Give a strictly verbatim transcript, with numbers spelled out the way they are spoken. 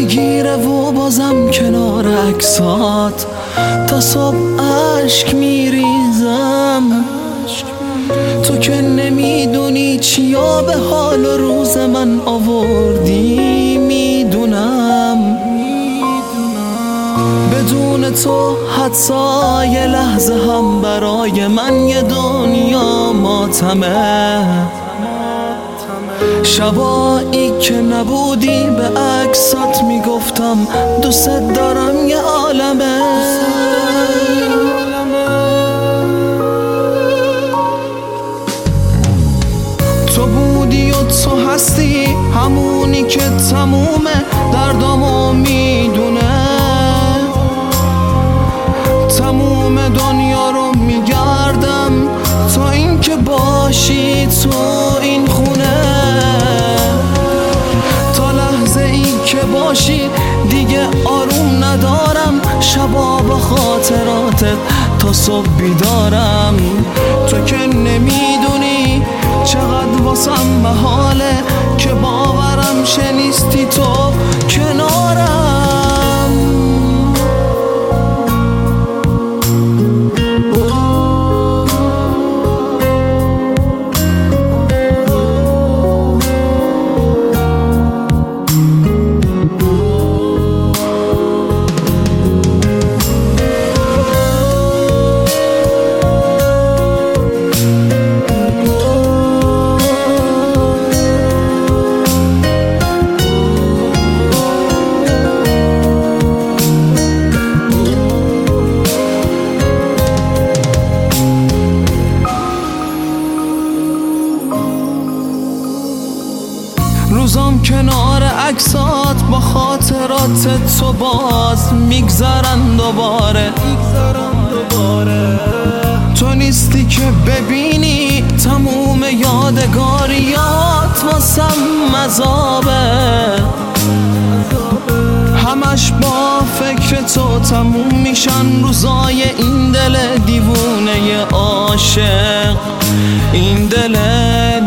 میگیره و بازم کنار عکسات تا صبح عشق میریزم. تو که نمیدونی چیا به حال روز من آوردی، میدونم بدون تو حتی یه لحظه هم برای من یه دنیا ماتمه. شبایی که نبودی به عکسات میگفتم دوست دارم یه عالمه. تو بودی و تو هستی، همونی که تمومه دردامو میدونه. تموم دنیا رو میگردم تا اینکه باشی تو این خونه. تا لحظه ای که باشی دیگه آروم ندارم، شبا با خاطراتت تا صبح بیدارم. تو که نمیدونی چقدر واسم محاله که باورم شنیستی تو کنارم. روزام کنار عکسات با خاطرات تو باز میگذرن دوباره. تو نیستی که ببینی تموم یادگاریات واسم مذابه. همش با فکر تو تموم میشن روزای این دل دیوونه عاشق، این دل